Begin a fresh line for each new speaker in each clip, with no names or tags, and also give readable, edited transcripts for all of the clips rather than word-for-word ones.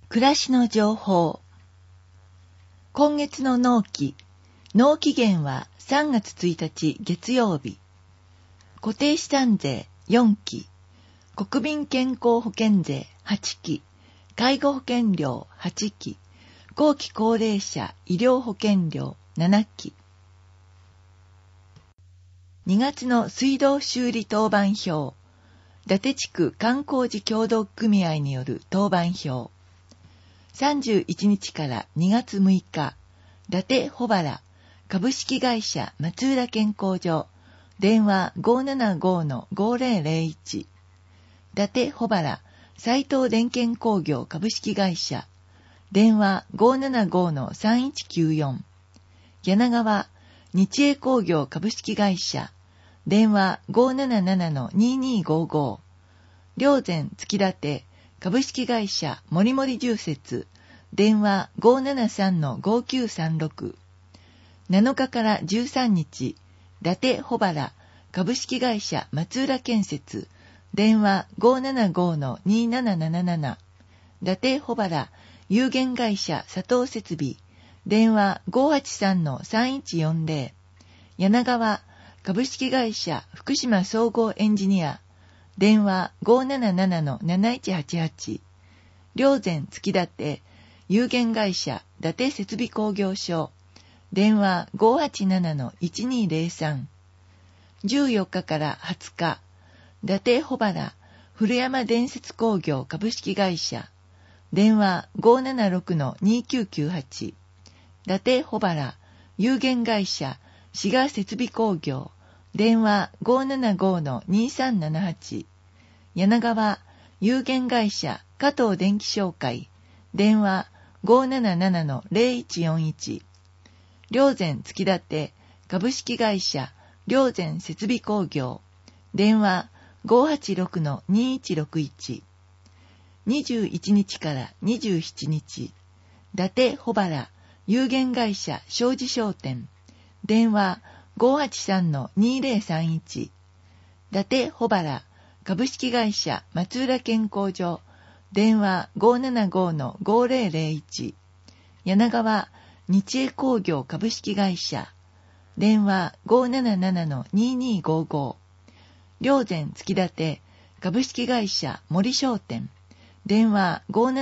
暮らしの情報。今月の納期限は3月1日月曜日。固定資産税4期、国民健康保険税8期、介護保険料8期、後期高齢者医療保険料7期。2月の水道修理当番表。伊達地区観光事協同組合による当番表。31日から2月6日、伊達保原株式会社松浦健康所、電話 575-5001、伊達保原斉藤電検工業株式会社、電話 575-3194、柳川日栄工業株式会社、電話 577-2255、霊山月立株式会社もりもり住設、電話 573-5936。7日から13日、伊達保原株式会社松浦建設、電話 575-2777。伊達保原有限会社佐藤設備、電話 583-3140。柳川株式会社福島総合エンジニア、電話 577-7188。霊山月立有限会社伊達設備工業所、電話 587-1203。14日から20日、伊達保原古山電設工業株式会社、電話 576-2998。伊達保原有限会社滋賀設備工業、電話 575-2378。柳川有限会社加藤電気商会、電話 577-0141。霊山月立株式会社霊山設備工業、電話 586-2161。21日から27日、伊達保原有限会社商事商店、電話 583-2031。伊達保原株式会社松浦健康所、電話 575-5001。柳川日栄工業株式会社、電話 577-2255。霊山月立株式会社森商店、電話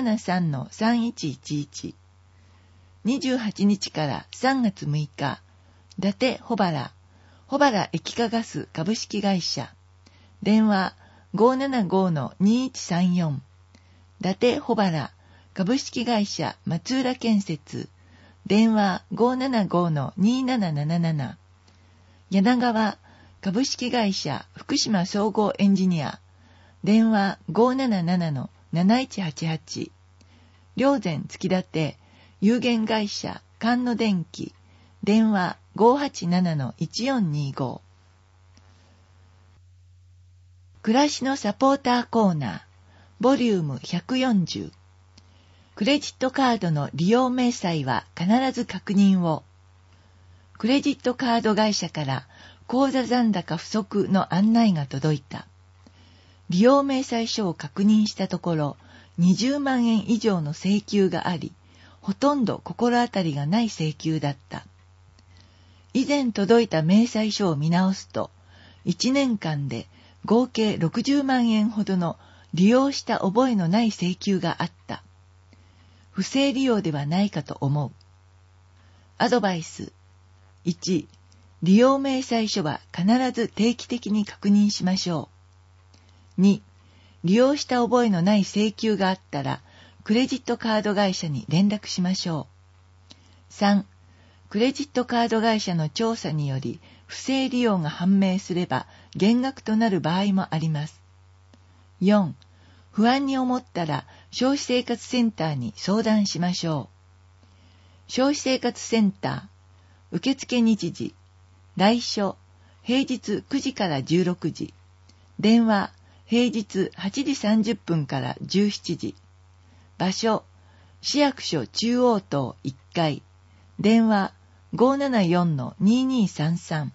573-3111。28日から3月6日、伊達保原液化ガス株式会社、電話 575-2134。伊達保原株式会社松浦建設、電話 575-2777。柳川株式会社福島総合エンジニア、電話 577-7188。霊山月立有限会社菅野電機、電話 587-1425。暮らしのサポーターコーナー、ボリューム140。クレジットカードの利用明細は必ず確認を。クレジットカード会社から口座残高不足の案内が届いた。利用明細書を確認したところ、20万円以上の請求があり、ほとんど心当たりがない請求だった。以前届いた明細書を見直すと、1年間で合計60万円ほどの利用した覚えのない請求があった。不正利用ではないかと思う。アドバイス。1、利用明細書は必ず定期的に確認しましょう。2、利用した覚えのない請求があったら、クレジットカード会社に連絡しましょう。3、クレジットカード会社の調査により、不正利用が判明すれば減額となる場合もあります。4、不安に思ったら消費生活センターに相談しましょう。消費生活センター、受付日時、来所、平日9時から16時、電話、平日8時30分から17時、場所、市役所中央棟1階、電話 574-2233。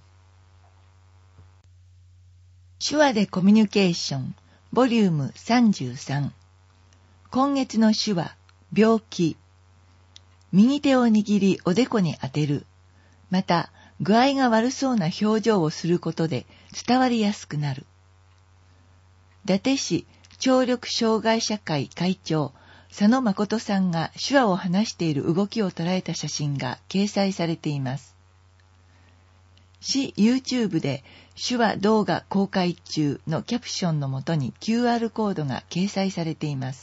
手話でコミュニケーション、ボリューム33。今月の手話、 病気。右手を握りおでこに当てる。また、具合が悪そうな表情をすることで伝わりやすくなる。伊達市聴力障害者会会長、佐野誠さんが手話を話している動きを捉えた写真が掲載されています。市 YouTube で手話動画公開中のキャプションのもとに QR コードが掲載されています。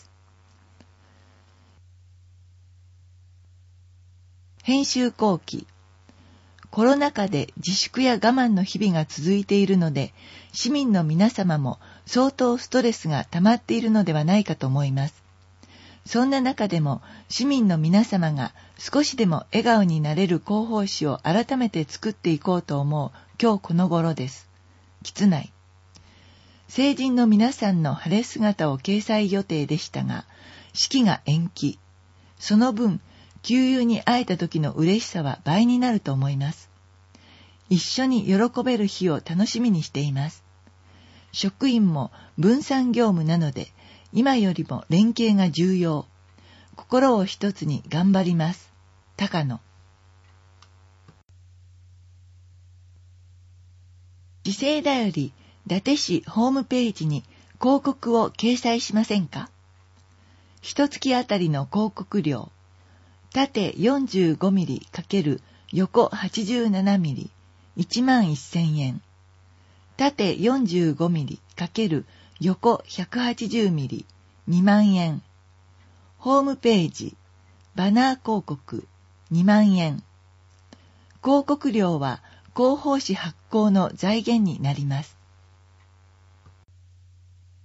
編集後期。コロナ禍で自粛や我慢の日々が続いているので、市民の皆様も相当ストレスが溜まっているのではないかと思います。そんな中でも市民の皆様が少しでも笑顔になれる広報誌を改めて作っていこうと思う今日この頃です。橘内。成人の皆さんの晴れ姿を掲載予定でしたが、式が延期。その分、旧友に会えた時の嬉しさは倍になると思います。一緒に喜べる日を楽しみにしています。職員も分散業務なので、今よりも連携が重要。心を一つに頑張ります。高野。時世だより伊達市ホームページに広告を掲載しませんか？一月あたりの広告料。縦45ミリ×横87ミリ、11,000円。縦45ミリ×横180ミリ、2万円。ホームページ、バナー広告、2万円。広告料は広報誌発行の財源になります。